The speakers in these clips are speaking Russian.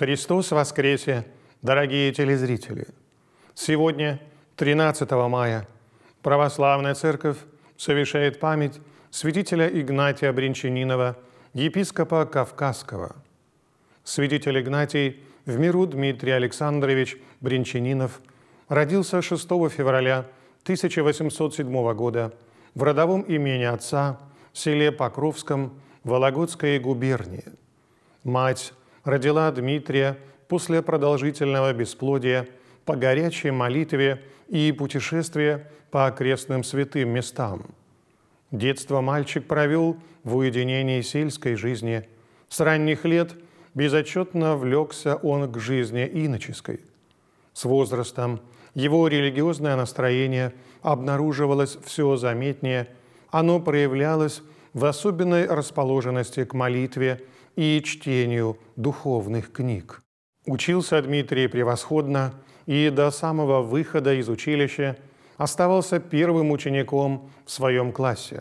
Христос воскресе, дорогие телезрители! Сегодня, 13 мая, Православная Церковь совершает память святителя Игнатия Бринчанинова, епископа Кавказского. Святитель Игнатий в миру Дмитрий Александрович Бринчанинов родился 6 февраля 1807 года в родовом имении отца в селе Покровском Вологодской губернии. Мать родила Дмитрия после продолжительного бесплодия по горячей молитве и путешествия по окрестным святым местам. Детство мальчик провел в уединении сельской жизни. С ранних лет безотчетно влекся он к жизни иноческой. С возрастом его религиозное настроение обнаруживалось все заметнее, оно проявлялось в особенной расположенности к молитве и чтению духовных книг. Учился Дмитрий превосходно и до самого выхода из училища оставался первым учеником в своем классе.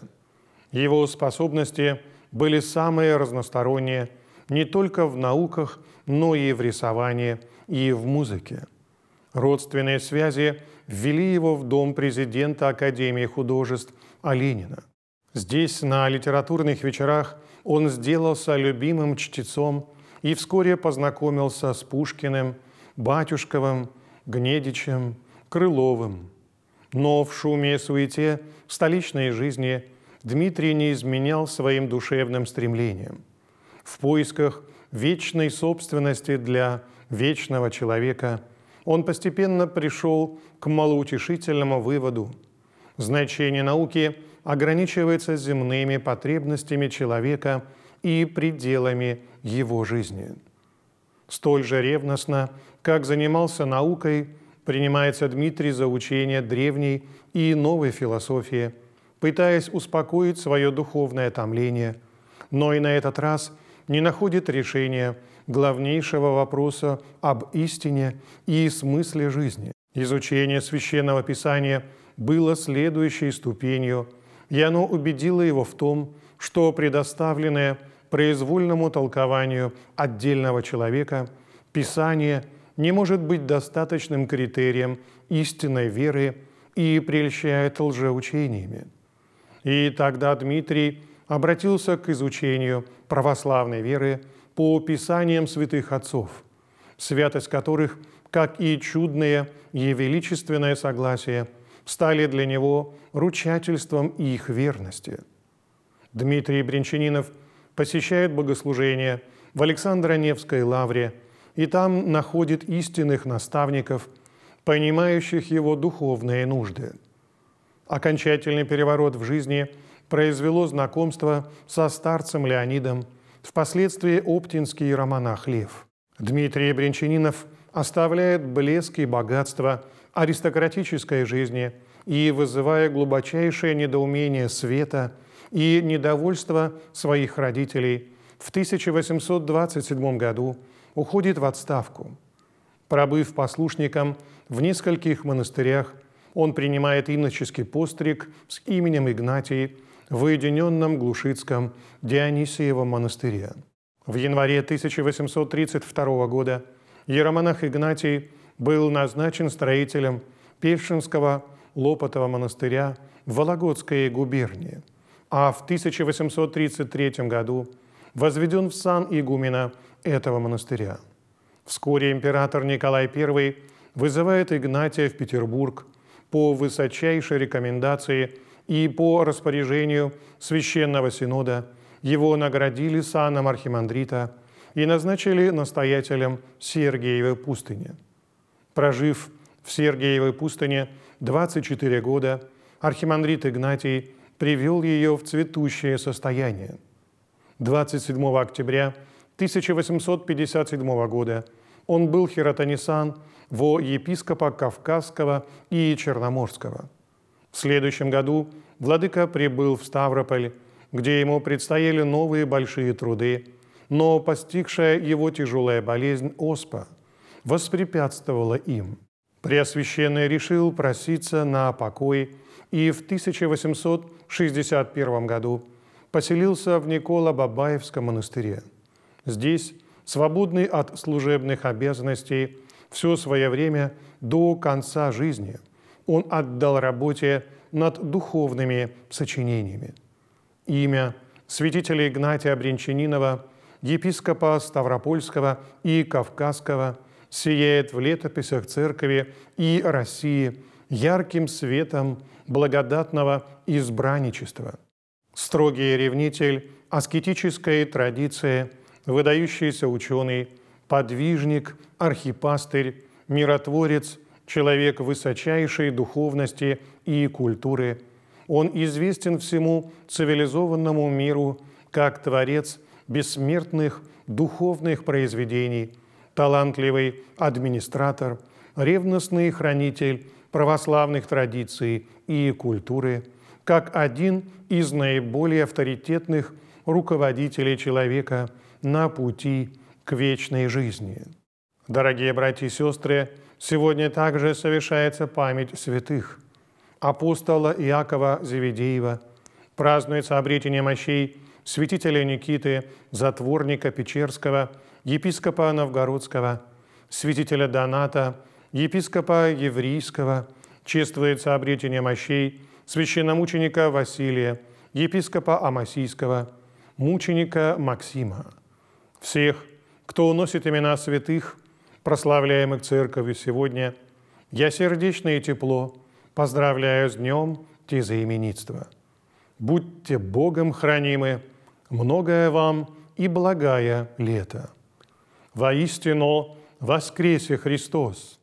Его способности были самые разносторонние не только в науках, но и в рисовании и в музыке. Родственные связи ввели его в дом президента Академии художеств Оленина. Здесь, на литературных вечерах, он сделался любимым чтецом и вскоре познакомился с Пушкиным, Батюшковым, Гнедичем, Крыловым. Но в шуме и суете столичной жизни Дмитрий не изменял своим душевным стремлениям. В поисках вечной собственности для вечного человека он постепенно пришел к малоутешительному выводу: значение науки ограничивается земными потребностями человека и пределами его жизни. Столь же ревностно, как занимался наукой, принимается Дмитрий за учение древней и новой философии, пытаясь успокоить свое духовное томление, но и на этот раз не находит решения главнейшего вопроса об истине и смысле жизни. Изучение Священного Писания было следующей ступенью, и оно убедило его в том, что предоставленное произвольному толкованию отдельного человека Писание не может быть достаточным критерием истинной веры и прельщает лжеучениями. И тогда Дмитрий обратился к изучению православной веры по писаниям святых отцов, святость которых, как и чудное и величественное согласие, стали для него ручательством их верности. Дмитрий Бринчанинов посещает богослужения в Александро-Невской лавре и там находит истинных наставников, понимающих его духовные нужды. Окончательный переворот в жизни произвело знакомство со старцем Леонидом, впоследствии оптинский иеромонах Лев. Дмитрий Бринчанинов оставляет блеск и богатство аристократической жизни и, вызывая глубочайшее недоумение света и недовольство своих родителей, в 1827 году уходит в отставку. Пробыв послушником в нескольких монастырях, он принимает иноческий постриг с именем Игнатий в уединенном Глушицком Дионисиевом монастыре. В январе 1832 года иеромонах Игнатий был назначен строителем Певшинского Лопотова монастыря в Вологодской губернии, а в 1833 году возведен в сан игумена этого монастыря. Вскоре император Николай I вызывает Игнатия в Петербург по высочайшей рекомендации и по распоряжению Священного Синода. Его наградили саном архимандрита и назначили настоятелем Сергиевой пустыни. Прожив в Сергиевой пустыне 24 года, архимандрит Игнатий привел ее в цветущее состояние. 27 октября 1857 года он был хиротонисан во епископа Кавказского и Черноморского. В следующем году владыка прибыл в Ставрополь, где ему предстояли новые большие труды, но постигшая его тяжелая болезнь оспа воспрепятствовала им. Преосвященный решил проситься на покой и в 1861 году поселился в Николо-Бабаевском монастыре. Здесь свободный от служебных обязанностей, все свое время до конца жизни он отдал работе над духовными сочинениями. Имя святителя Игнатия Бринчанинова, епископа Ставропольского и Кавказского, сияет в летописях Церкви и России ярким светом благодатного избранничества. Строгий ревнитель аскетической традиции, выдающийся ученый, подвижник, архипастырь, миротворец, человек высочайшей духовности и культуры. Он известен всему цивилизованному миру как творец бессмертных духовных произведений, талантливый администратор, ревностный хранитель православных традиций и культуры, как один из наиболее авторитетных руководителей человека на пути к вечной жизни. Дорогие братья и сестры, сегодня также совершается память святых. Апостола Иакова Зеведеева, празднуется обретение мощей святителя Никиты, затворника Печерского, епископа Новгородского, святителя Доната, епископа Еврейского, чествуется обретение мощей священномученика Василия, епископа Амасийского, мученика Максима. Всех, кто уносит имена святых, прославляемых Церковью сегодня, я сердечно и тепло поздравляю с днем тезаименитства. Будьте Богом хранимы, многое вам и благая лето. Воистину воскресе Христос!